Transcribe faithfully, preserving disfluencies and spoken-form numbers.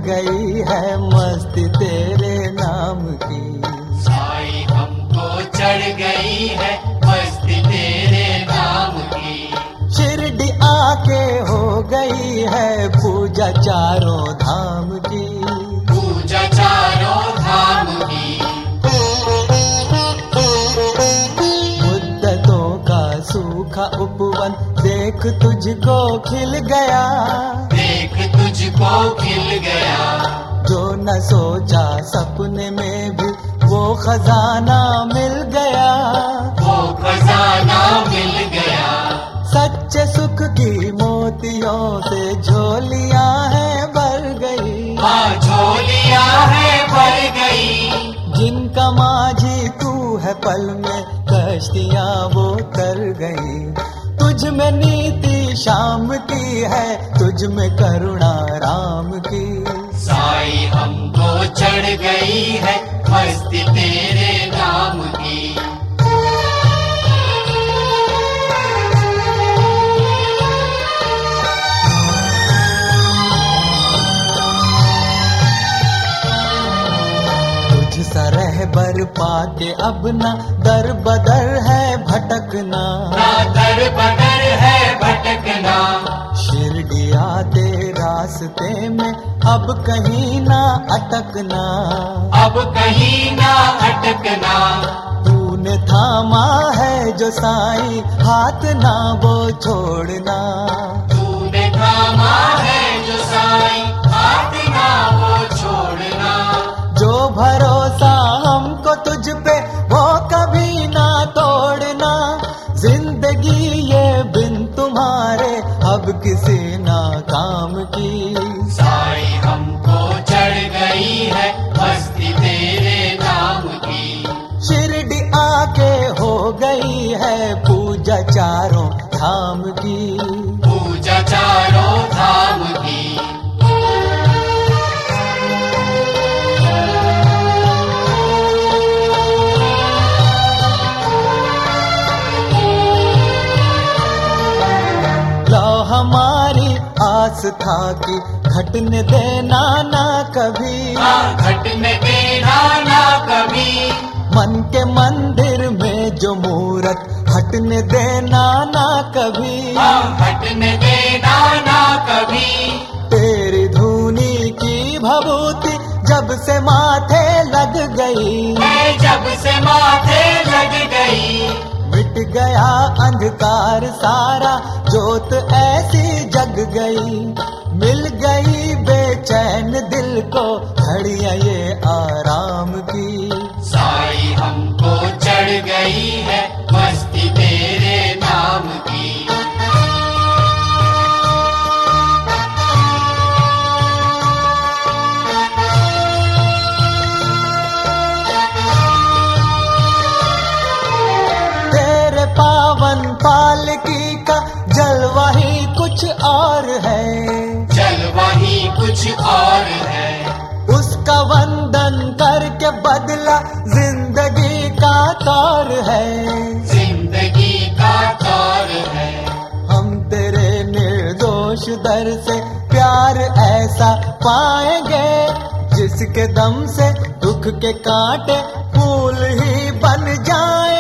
गई है मस्ती तेरे नाम की। साईं हमको चढ़ गई है मस्ती तेरे नाम की। शिरडी आके हो गई है पूजा चारों धाम की। पूजा चारों धाम की। मुद्दतों का सूखा उपवन देख तुझको खिल गया। देख तुझको खिल गया। जो न सोचा सपने में भी वो खजाना मिल गया। वो खजाना मिल गया। सच्चे सुख की मोतियों से झोलियां हैं भर गई। हाँ झोलियां है भर गई। जिनका माझी तू है पल में कश्तियां वो तर गई। तुझ में नीति शाम की है, तुझ में करुणा राम की। साईं हमको चढ़ गई है मस्ती तेरे नाम की। तुझ सा रहबर पाके अब ना दर बदर है भटकना। ना दर बदर है भटकना। शिरडी आते रास्ते में अब कहीं ना अटकना। अब कहीं ना अटकना। तूने थामा है जो साईं हाथ ना वो छोड़ना। तूने थामा है जो साईं हाथ ना वो छोड़ना। जो भरोसा हमको तुझ पे वो कभी ना तोड़ना। जिंदगी ये बिन तुम्हारे अब किसी ना काम की। साईं हमको चढ़ गई है मस्ती तेरे नाम की। शिरडी आके हो गई है पूजा चारों धाम की। पूजा चारों धाम की। लो हमारी आस था कि घटने देना ना कभी। हाँ घटने देना ना कभी। मन के मंदिर में जो मूरत हटने देना ना कभी। हाँ हटने देना ना कभी। तेरी धूनी की भभूति जब से माथे लग गई। मैं जब से माथे लग गई। मिट गया अंधकार सारा जोत ऐसी जग गई। मिल गई बेचैन दिल को घड़ियां ये आराम की। साईं हमको चढ़ गई है मस्ती तेरे नाम की। तेरे पावन पालकी का जलवा ही कुछ और है। जलवा ही कुछ और है। उसका वंदन करके बदला जिंदगी का तौर है। जिंदगी का तौर है। हम तेरे निर्दोष दर से प्यार ऐसा पाएंगे जिसके दम से दुख के कांटे फूल ही बन जाए।